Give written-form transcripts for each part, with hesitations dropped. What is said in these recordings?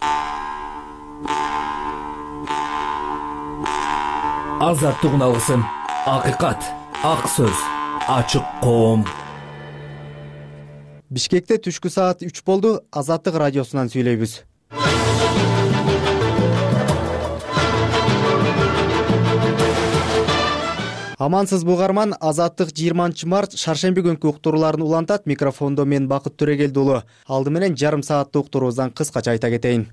Азаттык уналысын, акыйкат, ак сөз, ачык коом. Бишкекте түшкү саат 3 болду. Азаттык радиосунан сүйлөйбүз. Амансыз бугарман, Азаттык 20 март шаршемби күнкү уктурууларын улантат. Микрофондо мен Бакыт Төрегелди уулу. Алды менен жарым сааттык уктуруубуздан кыскача айта кетейин.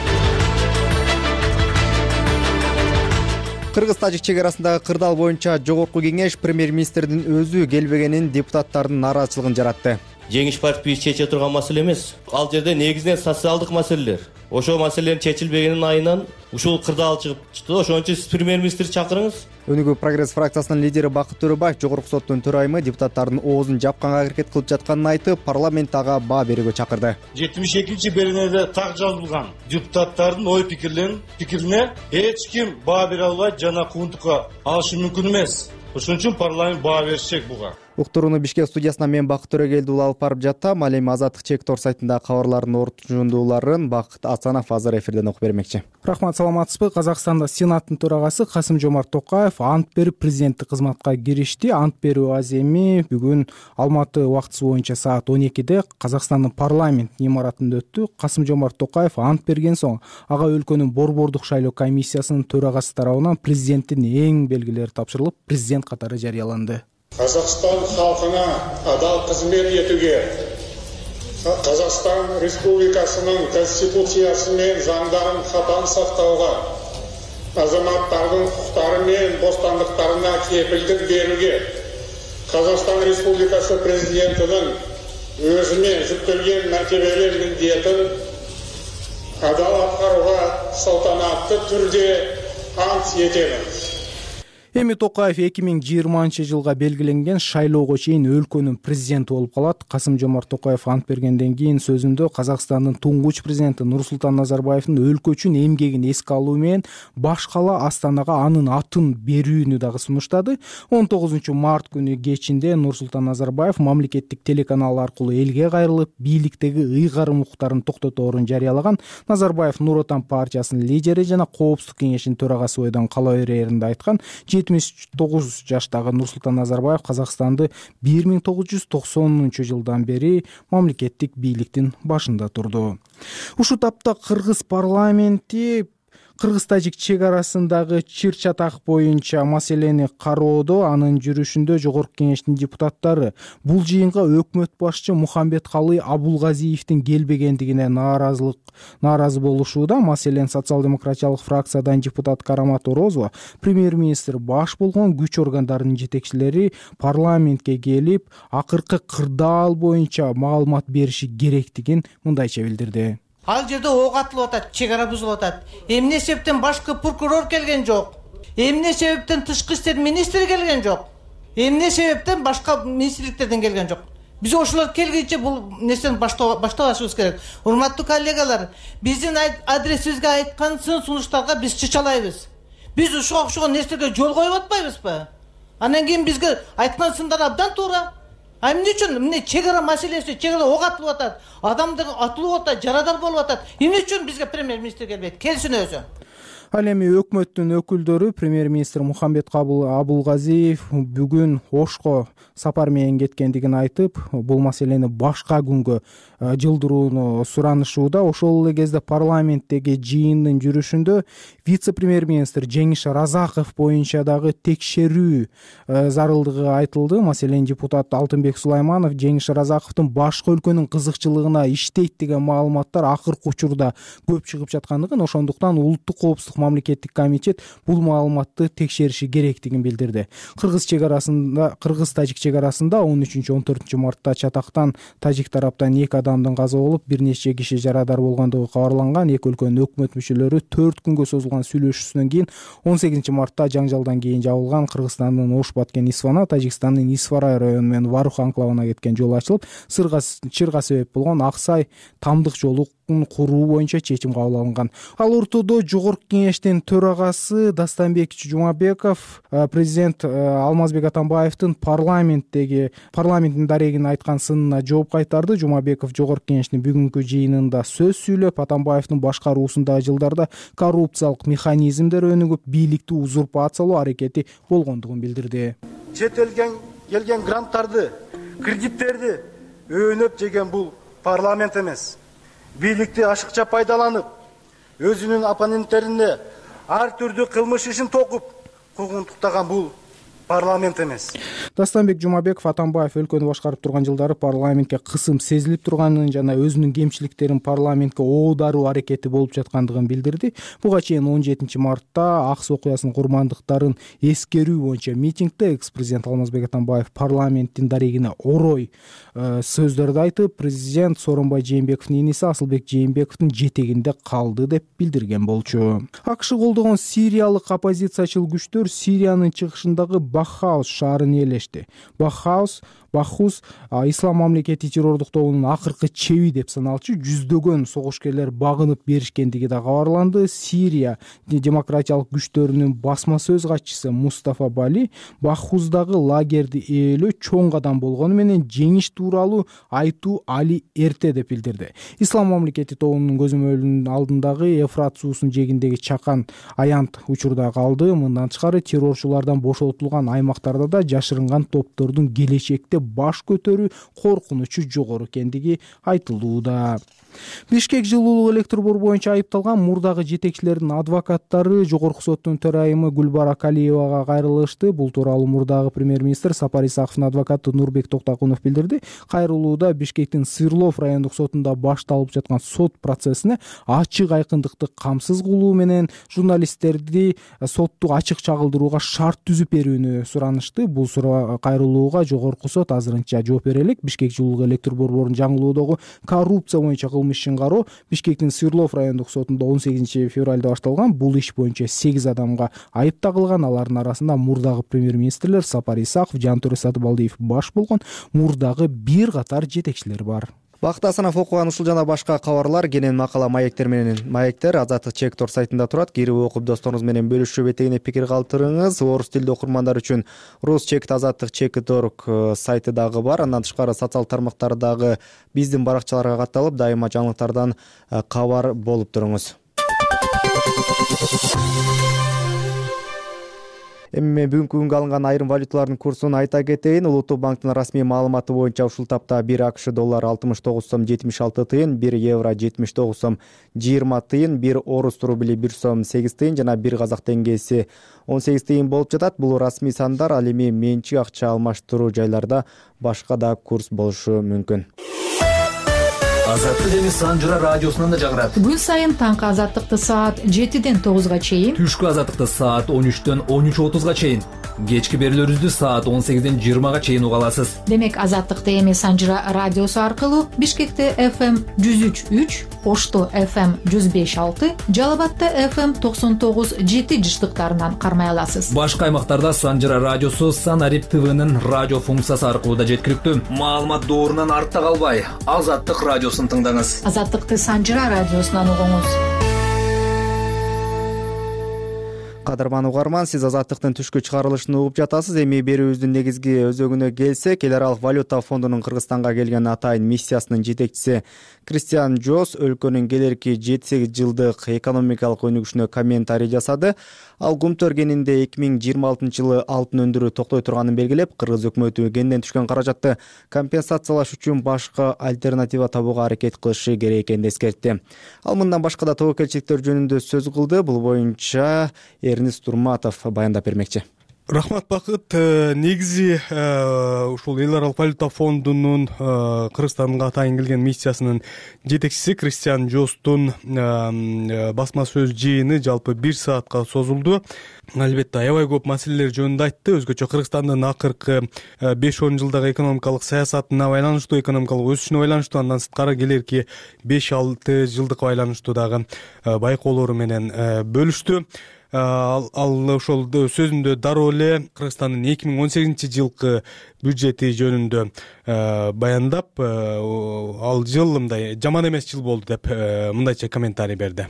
Кыргыз-Тажик чек арасындагы кырдаал боюнча жогорку кеңеш премьер-министрдин өзү келбегенин депутаттардын нааразычылыгын жаратты. Жеңиш партиясы чече турган маселе эмес. Ал жерде негизинен социалдык маселелер. Ошол маселенин чечилбегенин айынан ушул кырдаал чыгып, ошон үчүн сиз премьер-министр чакырыңыз. Өнүгүү прогресс фракциясынын лидери Бакыт Төрөбаев жогорку соттун төрайымы депутаттардын оозун жапканга аракет кылып жатканын айтып, парламент ага баа берүүгө чакырды. 72 беренеде так жазылган депутаттардын ой пикирине эч ким баа бере албайт жана кууntукка алышы мүмкүн эмес. Ошон үчүн парламент баа беришек буга. Уктурууну Бишкек студиясынан мен Бакыт Төрөгелди уулу алып барып жаттым. Ал эми Азаттык чек.tor сайтындагы кабарлардын орчундууларын Бакыт Асанов азыр эфирден окуп бермекчи. Рахмат, саламатсызбы? Казакстанда Сенаттын төрагасы Касым-Жомарт Токаев ант берип президенттик кызматка киришти. Ант берүү аземи бүгүн Алматы убактысы боюнча саат 12-де Казакстандын парламент имаратында өттү. Касым-Жомарт Токаев ант берген соң ага өлкөнүн борбордук шайлоо комиссиясынын төрагасы тарабынан президенттин эң белгилери тапшырылып, президент катары жарыяланды. Қазақстан халқына адал қызмет етуге, Қазақстан Республикасының Конституциясы мен заңдарын қатаң сақтауға, азаматтардың құқықтары мен бостандықтарына кепілдік беруге, Қазақстан Республикасы президентінің өзіне жүктелген мәртебелі міндетін адал атқаруға салтанатты түрде ант етемін. Эми Токаев 2020 жылга белгиленген шайлоого чейин өлкөнүн президенти болуп калат. Касым-Жомарт Токаев ант бергенден кийин сөзүндө Казакстандын туңгуч президенти Нурсултан Назарбаевдин өлкө үчүн эмгегин эске алуу менен баш кала Астанага анын атын берүүнү дагы сунуштады. 19 март күнү кечинде Нурсултан Назарбаев мамлекеттик телеканал аркылуу элге кайрылып, бийликтеги ыйгарым укуктарын токтоторун жарыялаган. Назарбаев Нур Отан партиясынын лидери жана Коопсуздук кеңешинин төрагасы бойдон кала берээринде айткан. 79 жаштагы Нурсултан Назарбаев Казакстанды 1990 жылдан бери мамлекеттик бийликтин башында турду. Ушул тапта Кыргыз парламенти Кыргыз-Тажик чек арасындагы чыр-чатак боюнча маселени кароодо, анын жүрүшүндө жогорку кеңештин депутаттары бул жыйынга өкмөт башчы Мухамбеткалый Абулгазиевдин келбегендигине нааразы болушууда. Маселен социал-демократиялык фракциядан депутат Карамат Орозова премьер-министр баш болгон күч органдарынын жетекчилери парламентке келип, акыркы кырдаал боюнча маалымат бериши керектигин мындайча билдирди. Ал жерде ок атылып атат, чек ара бузулуп атат. Эмне себептен башкы прокурор келген жок? Эмне себептен тышкы иштер министри келген жок? Эмне себептен башка министрликтерден келген жок? Биз ошолор келгенче бул нерсени баштабашыбыз керек. Урматтуу коллегалар, биздин адресибизге айткан сунуштарга биз чычалайбыз. Биз ушуга окшогон нерселерге жол коюп атпайбызбы? Анан кийин бизге айткан сындар абдан туура. Эмне үчүн мына чек ара маселеси, чек ара ок атылып атат, адамдар атылып атат, жарадар болуп атат. Эмне үчүн бизге премьер-министр келбейт? Келсин өзү. Ал эми өкмөттүн өкүлдөрү премьер-министр Мухамбеткалый Абулгазиев бүгүн Ошко сапар менен кеткендигин айтып, бул маселени башка күнгө жылдырууну суранышууда. Ошол эле кезде парламенттеги жыйындын жүрүшүндө вице-премьер-министр Жеңиш Разаков боюнча дагы текшерүү зарылдыгы айтылды. Маселен депутат Алтынбек Сулайманов Жеңиш Разаковдун башка өлкөнүн кызыкчылыгына иштейт деген маалыматтар акыркы учурда көп чыгып жаткандыгын, ошондуктан улуттук коопсуздук мамлекеттик комитет бул маалыматты текшериши керектигин билдирди. Кыргыз-Тажик чек арасында 13-14 мартта чатактан тажик тараптан 2 адамдын каза болуп, бир нече киши жарадар болгондугу кабарланган. Эки өлкөнүн өкмөт мүчөлөрү 4 күнгө созулган сүйлөшүүсүнөн кийин 18 мартта жаңжалдан кийин жабылган Кыргызстандын Ош-Баткен Исфана, Тажикстандын Исфарай району менен Варух анклавына кеткен жол ачылып, чырга себеп болгон Аксай Тамдык жолу куруу боюнча чечим кабыл алынган. Ал ортодо Жогорку Кеңештин төрагасы Дастанбек Жумабеков президент Алмазбек Атамбаевдин парламенттин дарегин айткан сынына жооп кайтарды. Жумабеков Жогорку Кеңештин бүгүнкү жыйынында сөз сүйлөп, Атамбаевдин башкаруусундагы жылдарда коррупциялык механизмдер өнүгүп, бийликти узурпациялоо аракети болгондугун билдирди. Чет элден келген гранттарды, кредиттерди өөнөп жеген бул парламент эмес. Бийликти ашыкча пайдаланып, өзүнүн оппоненттерине ар түрдүү кылмыш ишин токуп, куугунтуктаган бул парламент эмес. Дастанбек Жумабеков Атамбаев өлкөнү башкарып турган жылдары парламентке кысым сезилип турганын жана өзүнүн кемчиликтерин парламентке оодаруу аракети болуп жаткандыгын билдирди. Буга чейин 17 мартта Акс окуясынын курмандыктарын эскерүү боюнча митингде экс-президент Алмазбек Атамбаев парламенттин дарегине орой сөздөрдү айтып, президент Сооронбай Жээнбековдун иниси Асылбек Жээнбековдун жетегинде калды деп билдирген болчу. АКШ колдогон сириялык оппозициячыл күчтөр Сириянын чыгышындагы Бахаус шаарын ээлешти. Бахус Ислам мамлекети террордук тобунун акыркы чеби деп саналчу. Жүздөгөн согушкерлер багынып беришкендиги да кабарланды. Сирия демократиялык күчтөрүнүн басма сөз катчысы Мустафа Бали Бахуздагы лагерди ээлөө чоң кадам болгону менен жеңиш тууралуу айтуу али эрте деп билдирди. Ислам мамлекети тобунун көзөмөлүнүн алдындагы Эфрат суусунун жээгиндеги чакан аянт учурда калды. Мындан тышкары террорчулардан бошотулган аймактарда да жашырынган топтордун келечекте баш көтөрүү коркунучу жогору экендиги айтылууда. Бишкек жылуулук электробор боюнча айыпталган мурдагы жетекчилердин адвокаттары Жогорку соттун төрайымы Гүлбара Калиевага кайрылышты. Бул тууралуу мурдагы премьер-министр Сапар Исаковдун адвокаты Нурбек Токтокунов билдирди. Кайрылууда Бишкектин Сырлов райондук сотунда башталып жаткан сот процессине ачык айкындыкты камсыз кылуу менен журналисттерди сотту ачык чагылдырууга шарт түзүп берүүнү суранышты. Бул кайрылууга Жогорку сот азырынча жооп бере элек. Бишкек жылуулук электробордун жаңылоодогу коррупция боюнча ишин кароо Бишкектин Сырлов райондук сотунда 18 февралда башталган. Бул иш боюнча 8 адамга айып тагылган. Алардын арасында мурдагы премьер-министрлер Сапар Исаков, Жантөре Сатыбалдиев баш болгон мурдагы бир катар жетекчилер бар. Бакыт Асанов окуган ушул жана башка кабарлар кенен макала маектер Азаттык Чек.Tor сайтында турат. Кирип окуп досторуңуз менен бөлүшүү бетегине пикир калтырыңыз. Орус тилдүү окурмандар үчүн Рус Чек Азаттык Чек.Tor сайты дагы бар. Андан тышкары социал тармактардагы биздин баракчаларга катталып, дайыма жаңылыктардан кабар болуп туруңуз. Эми бүгүнкү күнгө алынган айрым валюталардын курсун айта кетейин. Улуттук банктын расмий маалыматы боюнча ушул тапта 1 АКШ доллары 69 сом 76 тыйын, 1 евро 79 сом 20 тыйын, 1 орус рубли 1 сом 8 тыйын жана 1 казак теңгеси 18 тыйын болуп жатат. Бул расмий сандар. Ал эми менчик акча алмаштыруу жайларда башка да курс болушу мүмкүн. Азаттык жана Санжыра радиосунан да жагырат. Күн сайын таңкы азаттыкты саат 7-ден 9-га чейин, түшкү азаттыкты саат 13-төн 13:30-га чейин, кечки берүүлөрүбүздү саат 18-ден 20-га чейин уга аласыз. Демек азаттыкты эми Санжыра радиосу аркылуу Бишкекте FM 103.3, Ошто FM 105.6, Жалал Абадта FM 99.7 жыштыктарынан кармай аласыз. Башка аймактарда Санжыра радиосу Санарип ТВнын радио функциясы аркылуу да жеткиликтүү. Маалымат доорунан артта калбай, Азаттык радиосун тыңдаңыз. Азаттыкты Санжыра радиосунан угуңуз. Кадырман угарман, сиз Азаттыктын түшкү чыгарылышын угуп жатасыз. Эми берүүбүздүн негизги өзөгүнө келсек, Эл аралык валюта фондунун Кыргызстанга келген атайын миссиясынын жетекчиси Кристиан Джос өлкөнүн келерки 7-8 жылдык экономикалык өнүгүшүнө комментарий жасады. Ал Гумтөргенинде 2026 жылы алтын өндүрүү токтой турганын белгилеп, кыргыз өкмөтү кенден түшкөн каражатты компенсациялаш үчүн башка альтернатива табууга аракет кылышы керек экенин эскертти. Ал мындан башка да тобокелчиликтер жөнүндө сөз кылды. Бул боюнча Эрнис Турматов баяндап бермекчи. Рахмат Бакыт. Негизи ушул Эл аралык валюта фондунун Кыргызстанга атайын келген миссиясынын жетекчиси Кристиан Джостун басма сөз жыйыны жалпы 1 саатка созулду. Албетте аябай көп маселелер жөнүндө айтты. Өзгөчө Кыргызстандын акыркы 5-10 жылдагы экономикалык саясатына байланыштуу, экономикалык өсүшүнө байланыштуу, андан сырткары келерки 5-6 жылдык байланыштуу дагы байкоолору менен бөлүштү. ал ошол сөзүндө дароо эле Кыргызстандын 2018 жылкы бюджети жөнүндө баяндап, ал жыл мындай жаман эмес жыл болду деп мындайча комментарий берди.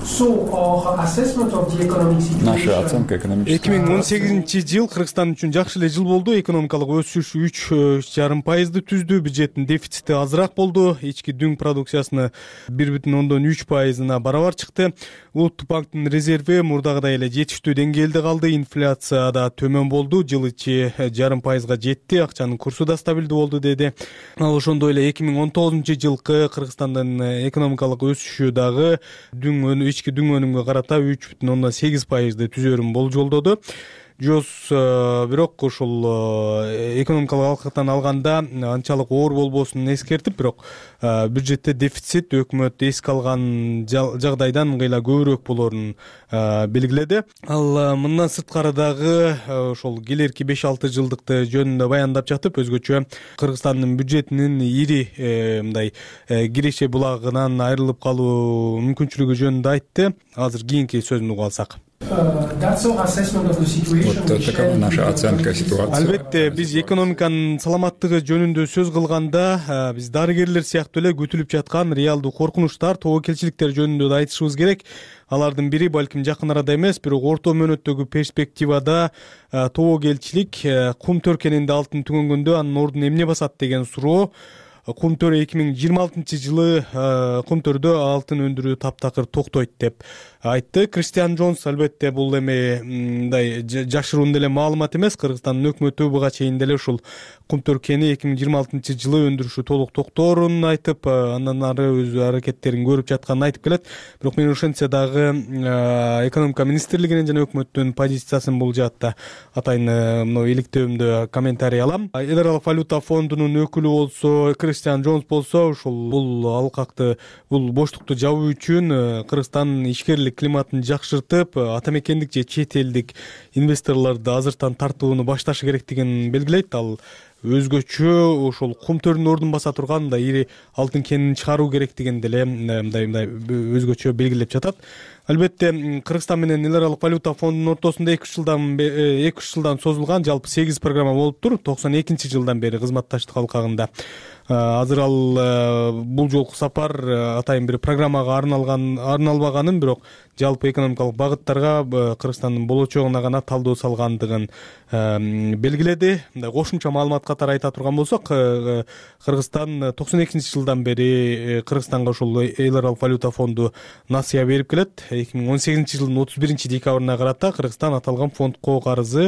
Наша оценка экономического 2018 жыл Кыргызстан үчүн жакшы эле жыл болду. Экономикалык өсүш 3,5% түздү. Бюджеттин дефицити азыраак болду. Ички дүң продукциясына 1,3% барабар чыкты. Улуттук банктын резерви мурдагыдай эле жетиштүү деңгээлде калды. Инфляция да төмөн болду. Жыл ичи 0,5%га жетти. Акчанын курсу да стабилдүү болду деди. Ал ошондой эле 2019 жылкы Кыргызстандын экономикалык өсүшү дагы ички дүң өнүмгө карата 3,8% түзөрүн болжолдоду. ЖОС бирок ушул экономикалык алкактан алганда анчалык оор болбосун эскертип, бирок бюджетте дефицит өкмөт эске алган жагдайдан ыңгайла көбүрөөк болорун белгиледи. Ал мындан сырткары дагы ошол келерки 5-6 жылдыкты жөнүндө баяндап жатып, өзгөчө Кыргызстандын бюджетинин ири мындай киреше булагынан айрылып калуу мүмкүнчүлүгү жөнүндө айтты. Азыр кийинки сөзүн угуп алсак. Такова наша оценка ситуации. Албетте, биз экономиканын саламаттыгы жөнүндө сөз кылганда, биз дарыгерлер сыяктуу эле күтүлүп жаткан реалдуу коркунучтар, тобокелчиликтер жөнүндө да айтышыбыз керек. Алардын бири балким жакын арада эмес, бирок орто мөөнөттөгү перспективада тобокелчилик кум төркенинде алтын түгөнгөндө анын ордун эмне басат деген суроо. Кум төр 2026 жылы кум төрдө алтын өндүрүү таптакыр токтойт деп айтты. Кристиан Джонс албетте бул эми мындай жашыруун деле маалымат эмес. Кыргызстандын өкмөтү буга чейин деле ушул кум төркени 2026 жылы өндүрүшү толук токтоорун айтып, андан ары өз аракеттерин көрүп жатканын айтып келет. Бирок мен ошентсе дагы экономика министрлигинин жана өкмөттүн позициясын бул жаатта атайын мына иликтөөмдө комментарий алам. Эл аралык валюта фондунун өкүлү болсо, Кристиан Джонс болсо, ушул бул алкакты, бул боштукту жабуу үчүн Кыргызстан ишкерлик климатын жакшыртып, ата мекендик же чет элдик инвесторлорду азыртан тартууну башташы керектигин белгилейт. Ал өзгөчө ошол кум төрдүн ордун баса турган да ири алтын кенин чыгаруу керектигин деле мындай өзгөчө белгилеп жатат. Албетте, Кыргызстан менен эл аралык валюта фондунун ортосунда 2 жылдан созулган жалпы 8 программа болуптур. 92 жылдан бери кызматташтык алкагында. Азыр ал бул жолку сапар атайын бир программага арналбаганын, бирок жалпы экономикалык багыттарга Кыргызстандын болочогуна гана талдоо салгандыгын белгиледи. Мындай кошумча маалымат катары айта турган болсок, Кыргызстан 92 жылдан бери Кыргызстанга ушул эл аралык валюта фонду насыя берип келет. 2018 жылдын 31 декабрына карата Кыргызстан аталган фондко карызы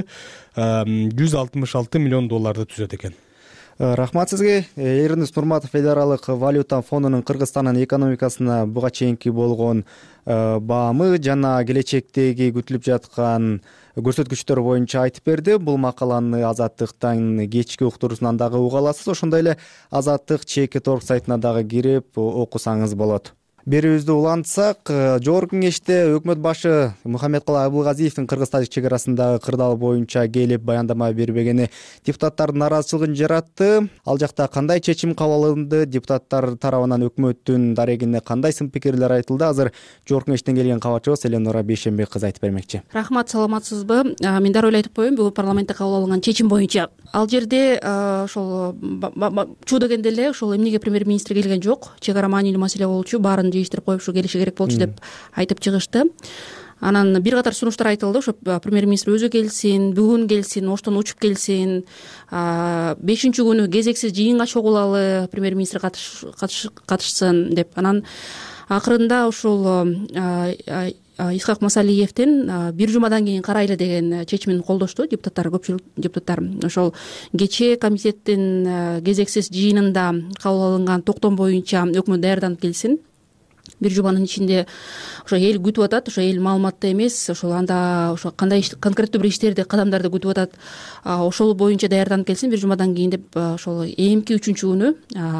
$166 миллион түзөт экен. Рахмат сизге. Эрнест Нурматов эл аралык валюта фондунун Кыргызстандын экономикасына буга чейинки болгон баамы жана келечектеги күтүлүп жаткан көрсөткүчтөр боюнча айтып берди. Бул макаланы Азаттыктан кечки уктуруусунан дагы уга аласыз. Ошондой эле Азаттык чекит орг сайтына дагы кирип окусаңыз болот. Берүүбүздү улантсак, жогорку кеңеште өкмөт башы Мухаммедкалы Абылгазиевдин Кыргыз-Тажик чек арасындагы кырдаал боюнча келип баяндама бербегени депутаттардын нараазычылыгын жаратты. Ал жакта кандай чечим кабыл алынды? Депутаттар тарабынан өкмөттүн дарегине кандай сын пикирлер айтылды? Азыр жогорку кеңештен келген кабарчыбыз Эленора Бейшенбек кызы айтып бермекчи. Рахмат, саламатсызбы? Мен дароо эле айтып коеюн, бүгүн парламентте кабыл алынган чечим боюнча ал жерде ошол чуу дегенде эле ошол эмнеге премьер-министр келген жок, чек ара маанилүү маселе болчу, баарын жыйыштырып коюп ушу келиши керек болчу деп айтып чыгышты. Анан бир катар сунуштар айтылды. Ошо премьер-министр өзү келсин, бүгүн келсин, оштон учуп келсин, 5-күнү кезексиз жыйынга чогулалы, премьер-министр катышсын деп. Анан акырында ушул Исхак Масалиевдин бир жумадан кийин карайлы деген чечимин колдошту депутаттар, көпчүлүк депутаттар. Ошол кечээ комитеттин кезексиз жыйынында кабыл алынган токтом боюнча өкмөт даярданып келсин. Бир жуманын ичинде ошо эл күтүп атат, ошо эл маалыматты эмес, ошол анда ошо кандай конкреттүү бир иштерди, кадамдарды күтүп атат. Ошол боюнча даярданып келсин бир жумадан кийин деп ошол эмки 3-күнү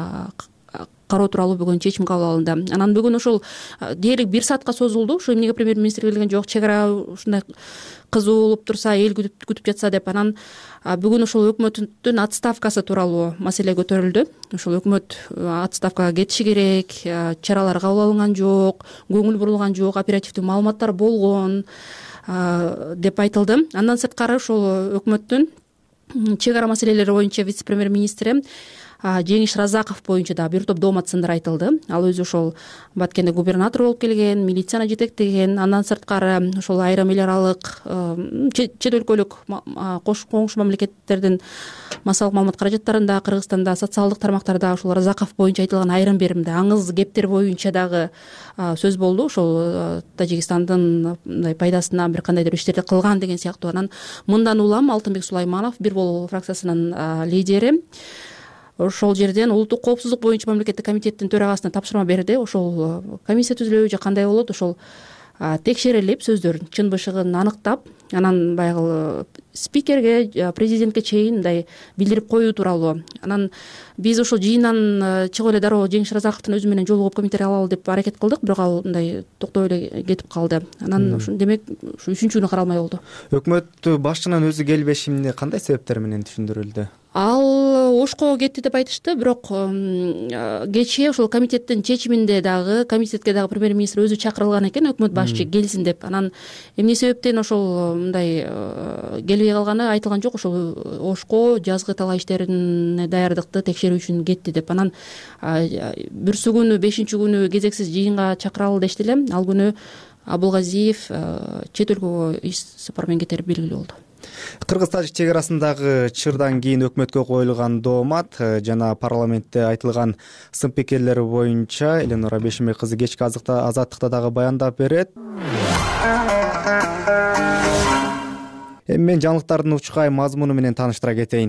кароо тууралуу бүгүн чечим кабыл алынды. Анан бүгүн ошол дээрлик 1 саатка созулду. Ошо эмнеге премьер-министр келген жок, чек ара ушундай кызуу болуп турса, эл күтүп жатса деп. Анан бүгүн ошол өкмөттүн отставкасы тууралуу маселе көтөрүлдү. Ошол өкмөт отставкага кетиши керек, чаралар кабыл алынган жок, көңүл бурулган жок, оперативдүү маалыматтар болгон. деп айтылды. Андан сырткары ошол өкмөттүн чек ара маселелери боюнча вице премьер министри Жеңиш Разаков боюнча дагы бир топ доомат-сындар айтылды. Ал өзү ошол Баткенде губернатор болуп келген, милицияны жетектеген, андан сырткары ошол айрым эл аралык чет өлкөлүк коңшу мамлекеттердин массалык маалымат каражаттарында, Кыргызстанда, социалдык тармактарда ошол Разаков боюнча айтылган айрым бир аңыз кептер боюнча дагы сөз болду. Ошол Тажикстандын мындай пайдасына бир кандайдыр иштерди кылган деген сыяктуу. Анан мындан улам Алтынбек Сулайманов, Бир Болуу фракциясынын лидери, ошол жерден улуттук коопсуздук боюнча мамлекеттик комитеттин төрагасына тапшырма берди. Ошол комиссия түзүлөбү же кандай болот, ошол текшерилип сөздөрдүн чын бышыгын аныктап, анан баягы спикерге, президентке чейин мындай билдирип коюу тууралуу. Анан биз ошол жыйындан чыгып эле дароо Жеңиш Разаковдун өзү менен жолугуп комментарий алалы деп аракет кылдык, бирок ал мындай токтой эле кетип калды. Анан демек ушу 3-күнү каралмай болду. Өкмөт башчынын өзү келбеши эмне, кандай себептер менен түшүндүрүлдү? Ал Ошко кетти деп айтышты, бирок кечээ ошол комитеттин чечиминде дагы комитетке дагы премьер-министр өзү чакырылган экен, өкмөт башчы келсин деп. Анан эмне себептен ошол мындай келбей калганы айтылган жок. Ошол Ошко жазгы талаа иштерине даярдыкты текшерүү үчүн кетти деп. Анан бүрсү күнү 5-күнү кезексиз жыйынга чакыралы дешти эле. Ал күнү Абулгазиев чет өлкөгө иш сапар менен кетери белгилүү болду. Кыргыз-Тажик чек арасындагы чырдан кийин өкмөткө коюлган доомат жана парламентте айтылган сын пикирлери боюнча Эленора Бешимбек кызы кечки азаттыкта дагы баяндап берет. Эми мен жаңылыктардын учкай мазмуну менен тааныштыра кетейин.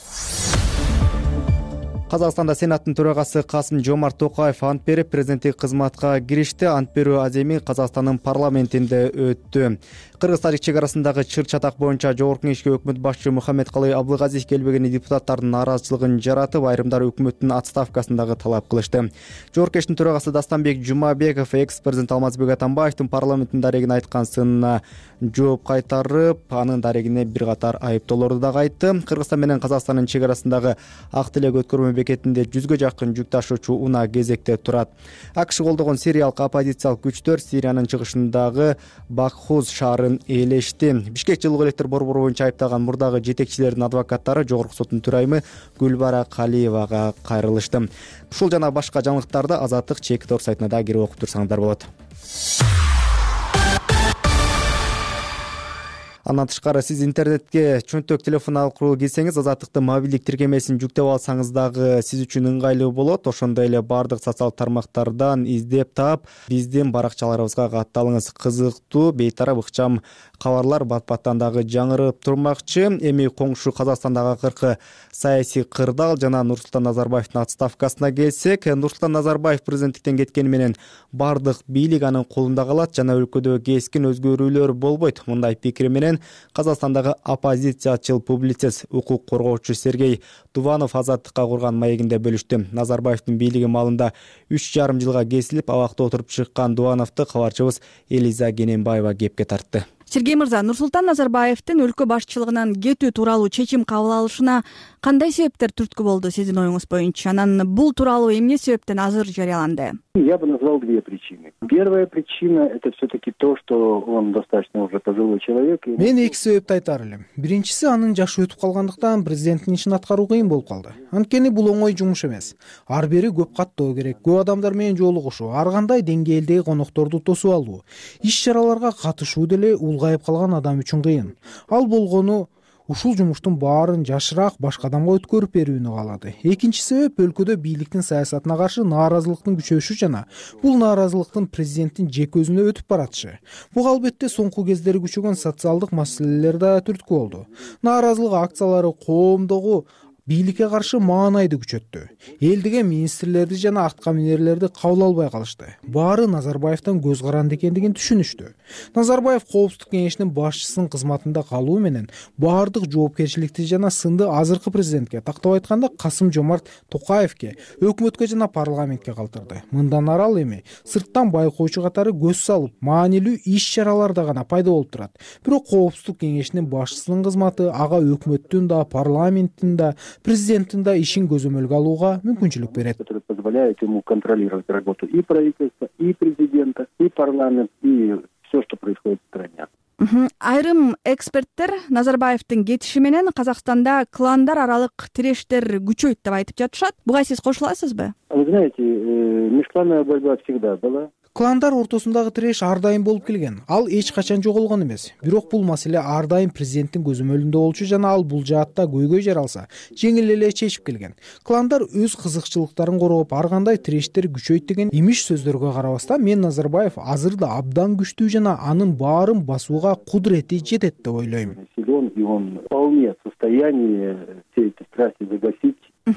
Казакстанда Сенаттын төрагасы Касым-Жомарт Токаев ант берип, президенттик кызматка киришти. Ант берүү аземи Казакстандын парламентинде өттү. Кыргыз-Тажик чек арасындагы чыр-чатак боюнча Жогорку Кеңешке өкмөт башчы Мухаммедкалый Абылгазиев келбегени депутаттардын нааразычылыгын жаратып, айрымдары өкмөттүн отставкасын дагы талап кылышты. Жогорку Кеңештин төрагасы Дастанбек Жумабеков экс-президент Алмазбек Атамбаевдин парламенттин дарегине айткан сынына жооп кайтарып, анын дарегине бир катар айыптоолорду дагы айтты. Кыргызстан менен Казакстандын чек арасындагы Ак Телек өткөрмө бекетинде 100гө жакын жүк ташуучу унаа кезекте турат. АКШ колдогон сириялык оппозициялык күчтөр Сириянын чыгышындагы Бакхуз шаарын ээлешти. Бишкек жылуу электр борбору боюнча айыпталган мурдагы жетекчилердин адвокаттары Жогорку соттун төрайымы Гүлбара Калиевага кайрылышты. Ушул жана башка жаңылыктарды Азаттык чек.org сайтына да кирип окуп турсаңыздар болот. Андан тышкары сиз интернетке чөнтөк телефон аркылуу кирсеңиз, Азаттыктын мобилдик тиркемесин жүктөп алсаңыз дагы сиз үчүн ыңгайлуу болот. Ошондой эле бардык социалдык тармактардан издеп таап, биздин баракчаларыбызга катталыңыз. Кызыктуу, бейтарап, ыкчам кабарлар бат-баттан дагы жаңырып турмакчы. Эми коңшу Казакстандагы акыркы саясий кырдаал жана Нурсултан Назарбаевдин отставкасына келсек, Нурсултан Назарбаев президенттиктен кеткени менен бардык бийлик анын колунда калат жана өлкөдө кескин өзгөрүүлөр болбойт. Мындай пикири менен Казакстандагы оппозициячыл публицист, укук коргоочу Сергей Дуванов Азаттыкка курган маегинде бөлүштү. Назарбаевдин бийлиги маалында 3,5 жылга кесилип, абакта отуруп чыккан Дувановду кабарчыбыз Элиза Кененбаева кепке тартты. Сергей мырза, Нурсултан Назарбаевдин өлкө башчылыгынан кетүү тууралуу чечим кабыл алышына кандай себептер түрткү болду сиздин оюңуз боюнча? Анан бул тууралуу эмне себептен азыр жарыяланды? Я бы назвал две причины. Первая причина — это все-таки то, что он достаточно уже пожилой человек. Мен эки себепти айтар элем. Биринчиси, анын жашы өтүп калгандыктан президенттин ишин аткаруу кыйын болуп калды. Анткени бул оңой жумуш эмес. Ар бери көп каттоо керек, көп адамдар менен жолугушуу, ар кандай деңгээлдеги конокторду тосуп алуу, иш-чараларга катышуу деле улгайып калган адам үчүн кыйын. Ал болгону ушул жумуштун баарын жашыраак башка адамга өткөрүп берүүнү каалады. Экинчи себеп, өлкөдө бийликтин саясатына каршы нааразылыктын күчөшүшү жана бул нааразылыктын президенттин жеке өзүнө өтүп баратышы. Бул албетте соңку кездери күчөгөн социалдык маселелер да түрткү болду. Нааразылык акциялары коомдогу бийликке каршы маанайды күчөттү. Элдиге министрлерди жана атка минерлерди кабыл албай калышты. Баары Назарбаевден көз каранды экендигин түшүнүштү. Назарбаев Коопсуздук кеңешинин башчысынын кызматында калуу менен баардык жоопкерчиликти жана сынды азыркы президентке, тактап айтканда Касым-Жомарт Токаевке, өкмөткө жана парламентке калтырды. Мындан арал эми сырттан байкоочу катары көз салып, маанилүү иш-чараларда гана пайда болуп турат. Бирок Коопсуздук кеңешинин башчысынын кызматы ага өкмөттүн да, парламенттин да, президенттин да ишин көзөмөлгө алууга мүмкүнчүлүк берет. Который позволяет ему контролировать работу и правительства, и президента, и парламент, и все, что происходит в стране. Айрым эксперттер Назарбаевдин кетиши менен Казакстанда кландар аралык тирештер күчөйт деп айтып жатышат. Буга сиз кошуласызбы? Вы знаете, межклановая борьба всегда была. Кландар ортосундагы тиреш ар дайым болуп келген. Ал эч качан жоголгон эмес. Бирок бул маселе ар дайым президенттин көзөмөлүндө болчу жана ал бул жаатта көйгөй жаралса, жеңил эле чечип келген. Кландар өз кызыкчылыктарын коргоп, ар кандай тирештер күчөйт деген имиш сөздөргө карабастан, мен Назарбаев азыр да абдан күчтүү жана анын баарын басууга кудурети жетет деп ойлойм. Силен, и он вполне в состоянии все эти страсти загасить.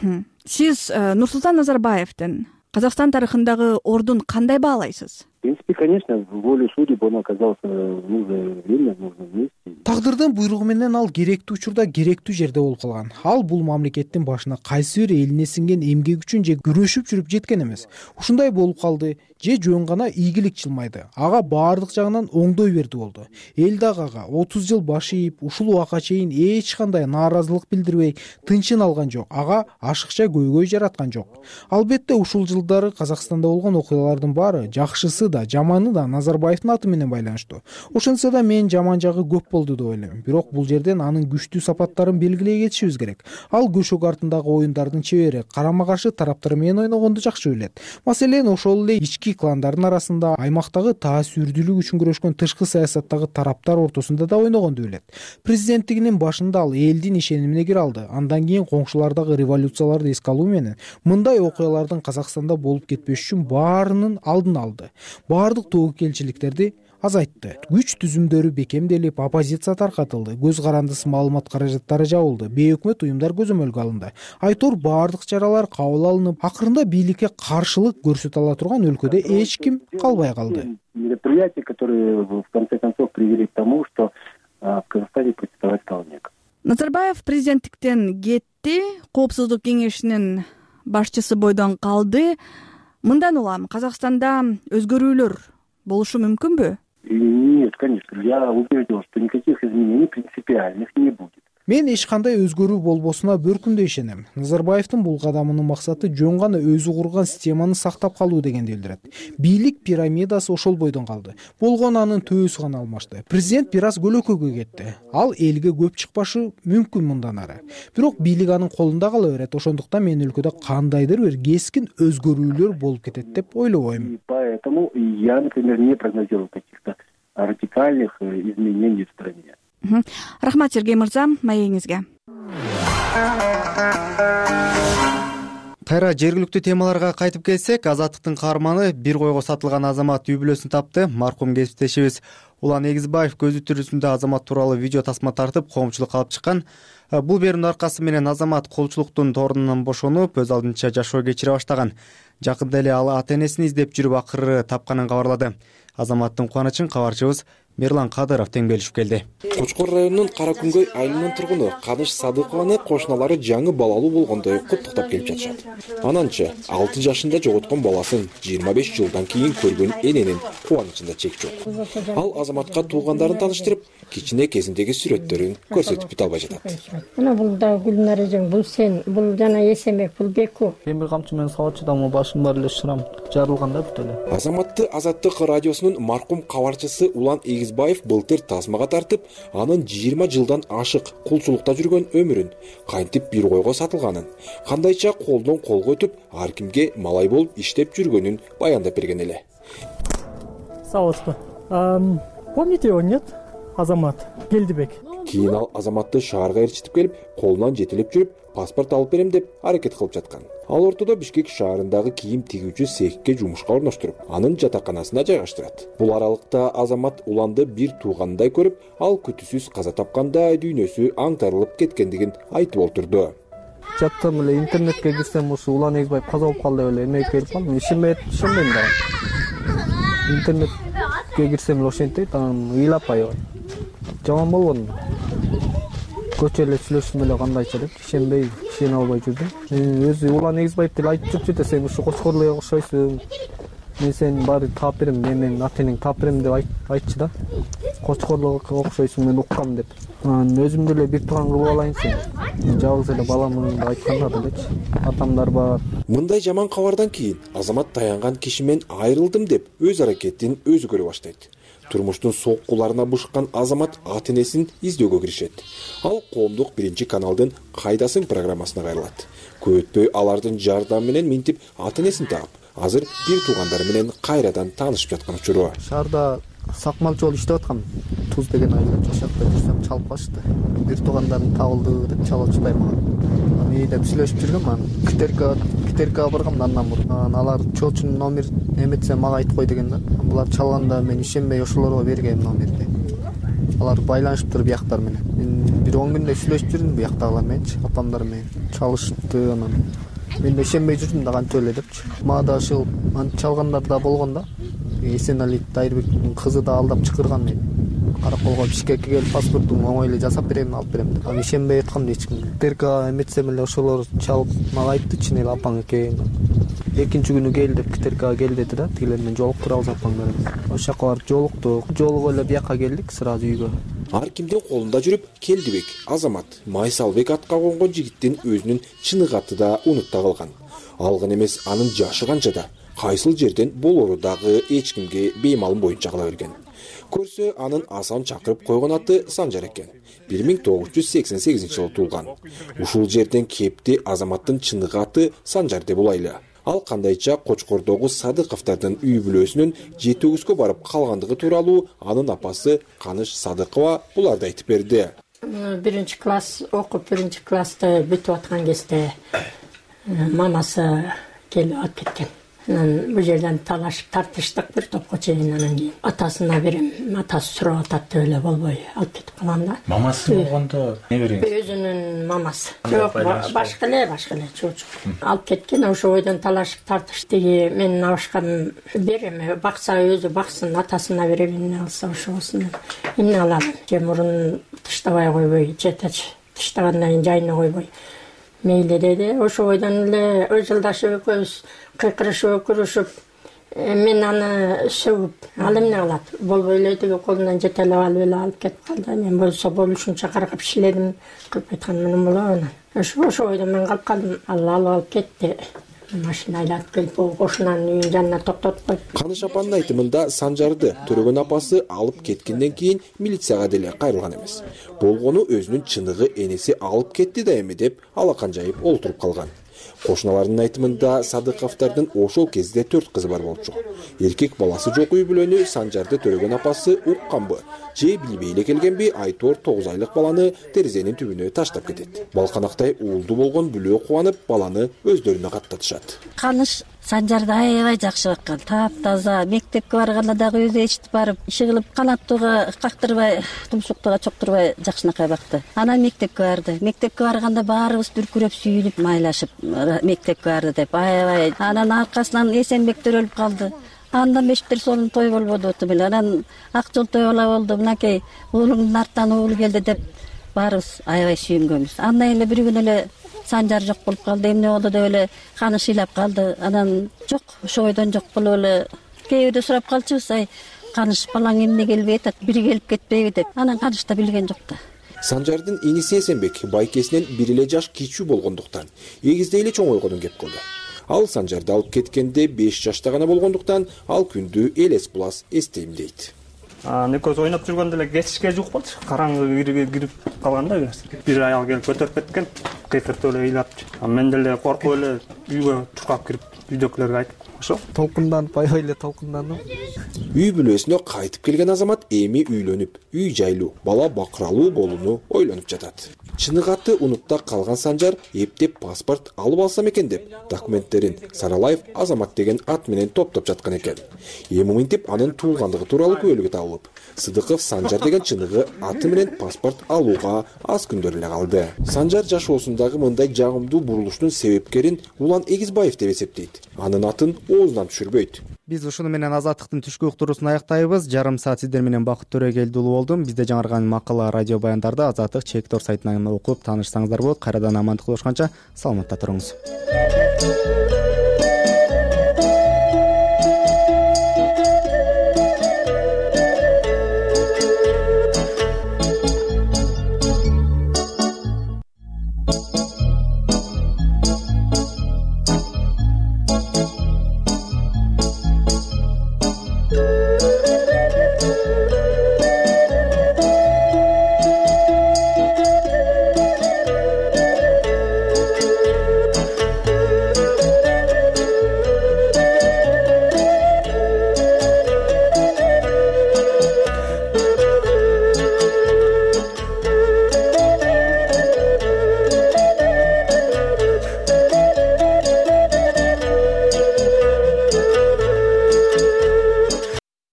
Сиз Нурсултан Назарбаевдин Казакстан тарыхындагы ордун кандай баалайсыз? В принципе, конечно, волей судеб он оказался в нужное время, в нужном месте. Тагдырдын буйругу менен ал керектүү учурда керектүү жерде болуп калган. Ал бул мамлекеттин башына кайсы бир элине сиңген эмгек үчүн же күрөшүп жүрүп жеткен эмес. Ушундай болуп калды, же жөн гана ийгилик чылмайды. Ага баардык жагынан оңдой берди болду. Эл дагы ага 30 жыл баш ийип, ушул убакка чейин эч кандай нааразылык билдирбей, тынчын алган жок. Ага ашыкча көйгөй жараткан жок. Албетте ушул жылдары Казакстанда болгон окуялардын баары, жакшысы да, жаманы да Назарбаевдин аты менен байланыштуу. Ошентсе да мен жаман жагы көп болду деп ойлойм. Бирок бул жерден анын күчтүү сапаттарын белгилей кетишибиз керек. Ал көшөк артындагы оюндардын чебери, карама каршы тараптар менен ойногонду жакшы билет. Маселен, ошол эле ички кландардын арасында, аймактагы таасирдүүлүк үчүн күрөшкөн тышкы саясаттагы тараптар ортосунда да ойногонду билет. Президенттигинин башында ал элдин ишенимине кире алды. Андан кийин коңшулардагы революцияларды эске алуу менен мындай окуялардын Казакстанда болуп кетпеш үчүн баарынын алдын алды. Баардык тобокелчиликтерди азайтты. Күч түзүмдөрү бекемделип, оппозиция таркатылды, көз карандысы маалымат каражаттары жабылды, бейөкмөт уюмдар көзөмөлгө алынды. Айтор баардык чаралар кабыл алынып, акырында бийликке каршылык көрсөтө ала турган өлкөдө эч ким калбай калды. Мероприятия, которые в конце концов привели к тому, что в Казахстане процветает стал некогда. Назарбаев президенттиктен кетти, Коопсуздук кеңешинин башчысы бойдон калды. Мындан улам Казакстанда өзгөрүүлөр болушу мүмкүнбү? Нет, конечно. Я убежден, что никаких изменений принципиальных не будет. Мен эч кандай өзгөрүү болбосуна бөркүндөй ишенем. Назарбаевдин бул кадамынын максаты жөн гана өзү курган системаны сактап калуу дегенди билдирет. Бийлик пирамидасы ошол бойдон калды. Болгон анын төбөсү гана алмашты. Президент бир аз көлөкөгө кетти. Ал элге көп чыкпашы мүмкүн мындан ары. Бирок бийлик анын колунда кала берет. Ошондуктан мен өлкөдө кандайдыр бир кескин өзгөрүүлөр болуп кетет деп ойлобойм. Поэтому я, например, не прогнозирую каких-то радикальных изменений в стране. Рахмат, Сергей мырза, маегиңизге. Кайра жергиликтүү темаларга кайтып келсек, Азаттыктын каарманы бир койго сатылган азамат үй бүлөсүн тапты. Маркум кесиптешибиз Улан Эгизбаев көзү тирүүсүндө азамат тууралуу видео тасма тартып, коомчулукка алып чыккан. Бул берүүнүн аркасы менен азамат колчулуктун торунунан бошонуп, өз алдынча жашоо кечире баштаган. Жакында эле ал ата энесин издеп жүрүп акыры тапканын кабарлады. Азаматтын кубанычын кабарчыбыз Мирлан Кадыров теңбелишип келди. Кочкор районунун Кара Күнгөй айылынын тургуну Каныш Садыкованы кошуналары жаңы балалуу болгондой куттуктап келип жатышат. Ананчы 6 жашында жоготкон баласын 25 жылдан кийин көргөн эненин кубанычында чек жок. Ал азаматка туугандарын тааныштырып, кичине кезиндеги сүрөттөрүн көрсөтүп бүт албай жатат. Мына бул да Гүлнар эжең, бул сен, бул жана Эсембек, бул Беку. Темир камчы менен сабатчыдам, башым бар эле шырам жарылганда бүт эле. Азаматты Азаттык радиосунун маркум кабарчысы Улан Эгизбаев былтыр тасмага тартып, анын 20 жылдан ашык кулчулукта жүргөн өмүрүн, кантип бир койго сатылганын, кандайча колдон колго өтүп, ар кимге малай болуп иштеп жүргөнүн баяндап берген эле. Саусты. Помните его, нет? Азамат Келдибек. Кийин ал Азаматты шаарга ээрчитип келип, колунан жетелеп жүрүп, паспорт алып берем деп аракет кылып жаткан. Ал ортодо Бишкек шаарындагы кийим тигүүчү цехке жумушка орноштуруп, анын жатаканасына жайгаштырат. Бул аралыкта Азамат Уланды бир туугандай көрүп, ал күтүүсүз каза тапканда дүйнөсү аңтарылып кеткендигин айтып олтурду. Жаттым эле интернетке кирсем, ушу Улан Эгизбаев каза болуп калды деп эле эмек келип калдым. Ишенбейм да. Интернетке кирсем эле ошентет, анан ыйлап аябай. Жаман болгон. Көчө эле сүйлөшүм эле кандайча деп ишенбей, ишене албай жүрдүм. Өзү Улан Эгизбаев деле айтып жүрчү да, сен ушу Кочкорлуга окшойсуң. Мен сени баары таап берем, менин ата-энең таап берем деп айтчы да. Кочкорлуга окшойсуң, мен уккам деп. Өзүм деле бир тууган кылып алайын сени. Жалгыз эле баламын деп айтканда делечи. Атамдар бар. Мындай жаман кабардан кийин Азамат таянган киши менен айрылдым деп өз аракетин өзү көрө баштайт. турмуштун соккуларына бышкан Азамат ата энесин издөөгө киришет. Ал коомдук биринчи каналдын Кайдасың программасына кайрылат. Көп өтпөй алардын жардамы менен минтип ата энесин таап, азыр бир туугандары менен кайрадан таанышып жаткан учуру. Шаарда сакмалчы болуп иштеп аткам. Туз деген айыл жашакта жүрсөм чалып калышты. Бир туугандарым табылды деп чалып атышпай мага. Мен деп сүйлөшүп жүргөм, анан Китеркага баргам, андан мурун алар чоочунун номер эметсе мага айтып кой деген да. Булар чалганда мен ишенбей ошолорго бергем номерди. Алар байланышып туруп бияктар менен. Мен бир 10 күндөй сүйлөшүп жүрдүм бияктагылар мененчи, апамдар менен чалышыпты анан. Мен да ишенбей жүрдүм да кантип эле депчи. Мага да ушул чалгандар да болгон да. Эсенали Дайырбектин кызы да алдап чакырган мени. Караколго Бишкекке келип паспортун оңой эле жасап берем, алып берем деп. Аны ишенбей аткам эч ким. Китерка эметсем эле ошолор чалып мага айтты, чын эле апаң экен. Экинчи күнү кел деп Китеркага кел деди да, тигилер менен жолуктурабыз апаңдар. Ошол жака барып жолуктук. Жолугуп эле бияка келдик, сразу үйгө. Ар кимдин колунда жүрүп Келдибек Азамат Майсалбек атка конгон жигиттин өзүнүн чыныгы аты да унутта калган. Алган эмес анын жашы канча да, кайсыл жерден болору дагы эч кимге беймалым боюнча кала берген. Көрсө анын асан чакырып койгон аты Санжар экен. 1988-жылы туулган. Ушул жерден кепти Азаматтын чыныгы аты Санжар деп улайлы. Ал кандайча Кочкордогу Садыковдардын үй бүлөсүнүн жетөгүскө барып калгандыгы тууралуу анын апасы Каныш Садыкова буларды айтып берди. Биринчи класс окуп, биринчи классты бүтүп аткан кезде мамасы келип алып кеткен. Анан бул жерден талашып тартыштык бир топко чейин, анан кийин атасына берем, атасы сурап атат деп эле болбой алып кетип калган да. Мамасы болгондо не бериңиз? Өзүнүн мамасы. Жок, башка эле чоочу. Алып кеткен, ошо бойдон талашып тартышты. Мен абашкам берем, бакса өзү баксын, атасына берем, эмне алса ошосун. Эмне алам? Же мурун тыштабай койбой, же тыштагандан кийин жайына койбой. Мейли деди. Ошо бойдон эле жылдашып экөөбүз кыйкырышып өкүрүшүп, мен аны сөгүп, ал эмне кылат? Болбой эле тиги колунан жетелеп алып эле алып кетип калды. Мен болсо болушунча каргап иштеледим, кылып айткан менен болот. Ошо бойдон мен калып калдым. Ал алып кетти. Машина айлатып келип, кошунанын үйүнүн жанына токтотуп койду. Каныш апанын айтымында Санжарды төрөгөн апасы алып кеткенден кийин милицияга деле кайрылган эмес. Болгону өзүнүн чыныгы энеси алып кетти да эми деп алакан жайып олтуруп калган. Кошуналардын айтымында Садыковдардын ошол кезде 4 кызы бар болчу. Эркек баласы жок үй бүлөнү Санжарды төрөгөн апасы укканбы, же билбей эле келгенби, айтор 9 айлык баланы терезенин түбүнө таштап кетет. Балканактай уулду болгон бүлө кубанып, баланы өздөрүнө каттатышат. Каныш Санжарды аябай жакшы баккан, таптаза, мектепке барганда дагы өзү эчтип барып, иши кылып канаттууга кактырбай, тумшуктууга чоктурбай жакшынакай бакты. Анан мектепке барды. Мектепке барганда баарыбыз дүркүрөп сүйүнүп, майлашып мектепке барды деп аябай. Анан аркасынан Эсенбек төрөлүп калды. Андан бештер сонун той болбоду оту беле. Анан ак жол той болду. Мынакей уулуңдун артынан уул келди деп баарыбыз аябай сүйүнгөнбүз. Андан эле бир күн эле Санжар жок болуп калды, эмне болду деп эле Каныш ыйлап калды. Анан жок, ошо бойдон жок болуп эле кээде сурап калчубуз, ай Каныш балаң эмне келбей атат, бири келип кетпейби деп. Анан Каныш да билген жок да. Санжардын иниси Эсенбек байкесинен бир эле жаш кичүү болгондуктан эгиздей эле чоңойгонун кеп кылды. Ал Санжарды алып кеткенде 5 жашта гана болгондуктан ал күндү элес булас эстейм дейт. Экөөбүз ойноп жүргөндө эле кечке жук болчу. Караңгы кирип калганда бир аял келип көтөрүп кеткен. Кыйкыртып эле ыйлапчы. Мен деле коркуп эле үйгө чуркап кирип, үйдөгүлөргө айтып, ошо толкунданып, аябай эле толкундандым. Үй бүлөсүнө кайтып келген Азамат эми үйлөнүп, үй жайлуу, бала бакыралуу болууну ойлонуп жатат. Чыныгы аты унутта калган Санжар эптеп паспорт алып алсам экен деп, документтерин Саралаев Азамат деген ат менен топтоп жаткан экен. Эми минтип анын туулгандыгы тууралуу күбөлүгү табылып, Сыдыков Санжар деген чыныгы аты менен паспорт алууга аз күндөр эле калды. Санжар жашоосундагы мындай жагымдуу бурулуштун себепкерин Улан Эгизбаев деп эсептейт. Анын атын оозунан түшүрбөйт. Биз ушуну менен азаттыктын түшкү уктуруусун аяктайбыз. Жарым саат сиздер менен Бакыт Төрөгелдиулу болдум. Бизде жаңырган макала, радио баяндарды Азаттык Чек.Тор сайтынан окуп таанышсаңыздар болот. Кайрадан амандык болушканча саламатта туруңуз.